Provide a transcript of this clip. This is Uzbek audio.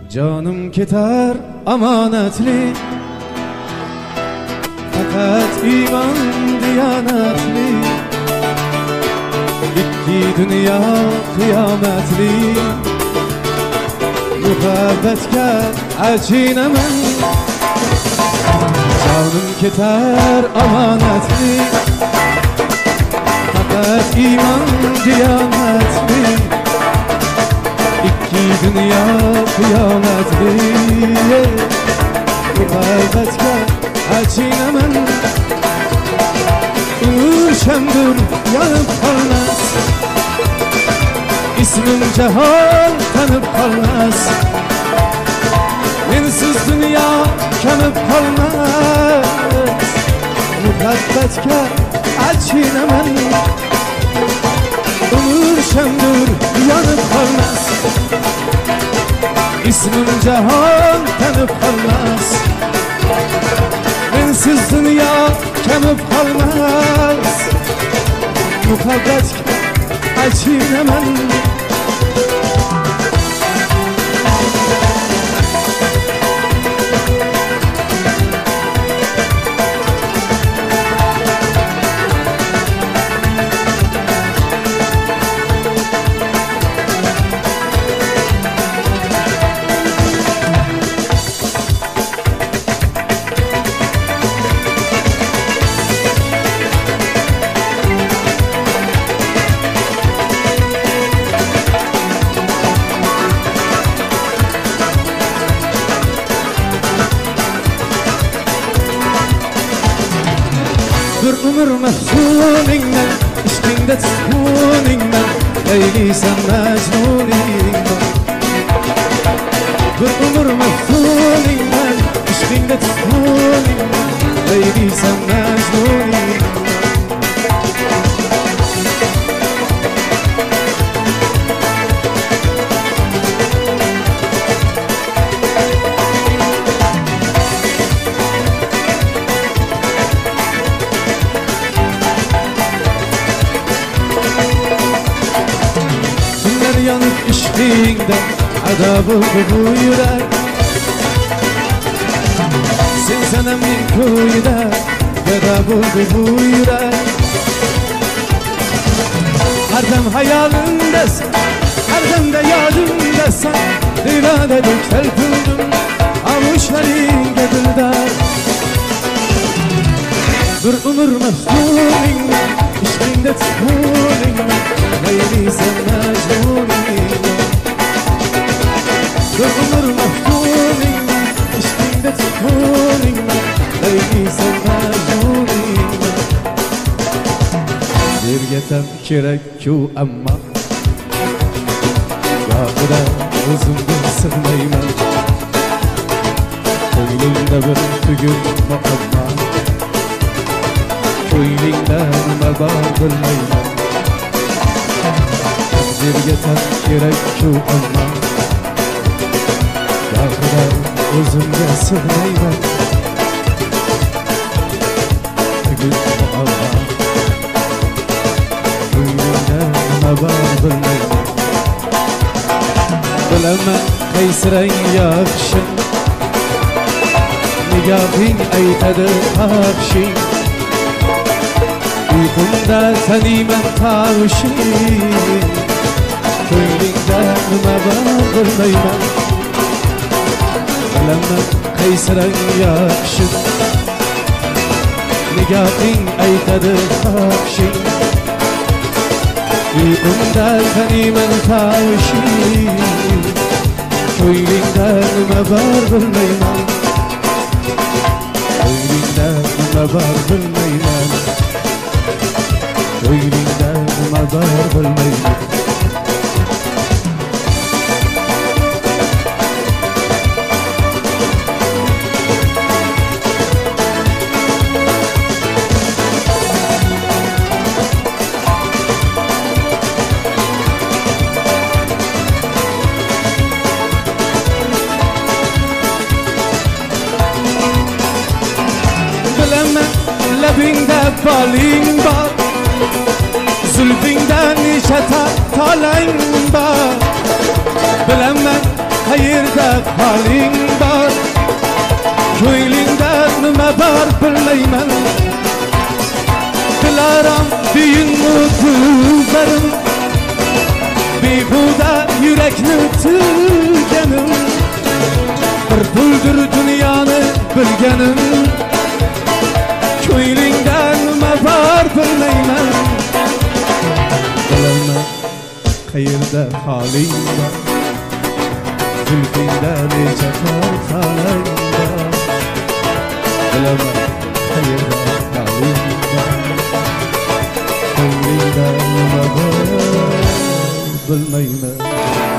Canım keter amanetli, fakat iman diyanetli. İki dünya kıyametli, muhabbetka acinaman. Canım keter amanetli, fakat iman diyanetli. İki dünya kıyametli, muhabbetka acinaman. Ürşemdir yanıp kalmaz, ismim cehal tanıp kalmaz. Mensiz dünya kanıp kalmaz, muhabbetka acinaman. Ürşemdir yanıp kalmaz, ismim cehal tanıp kalmaz. Mensiz dünya kanıp kalmaz, muhabbetka acinaman. Bir ömür meftuningden, işkinde tutuningden, eyliysen mecnuningden. Bir ömür meftuningden, işkinde tutuningden, eyliysen mecnuningden. Yanıp işkinden adab oldu bu yürek. Sen senemin kuyuda adab oldu bu yürek. Her dem hayalindesin, her dem de yadindesin. Divadelik telpildim avuçlarınga dildar. Bir ömür meftuningden, işkinde tutuningden, eyliysen mecnuningden. Bir ömür meftuningden, işkinde tutuningden, eyliysen mecnuningden. Dergetem kerekku amma, yağıda özümden sığmayman. Koynumda bir tügün muhabbat, koyningdan nima bor bilmayman. Dergetem kerekku amma, yağıda özümden sığmayman. Tügün muhabbat, koyningdan nima bor bilmayman. Bilaman qaysirang yaxshi, nigohing aytadi yaxshi. Uyqumda taniyman tovushing, ko'nglingda nima bor bilmayman. Bilaman qaysirang yaxshi, nigohing aytadi yaxshi. Uyqumda taniyman tovushing, ko'nglingda nima bor bilmayman. Ko'nglingda nima bor bilmayman. Ko'nglingda nima bor bilmayman. Bilaman labingda boling bor, zulfingda necha talang bor. Bilaman qayerda haling bor ko'nglingda nima bor bilmayman dilaram deyinmi ko'zlarim behuda yurakni tilganim bir puldir dunyoni bilganim ko'nglingda nima bor bilmayman bilaman qayerda haling bor zulfingda necha farqalang bor bilaman qayerda haling bor ko'nglingda nima bor bilmayman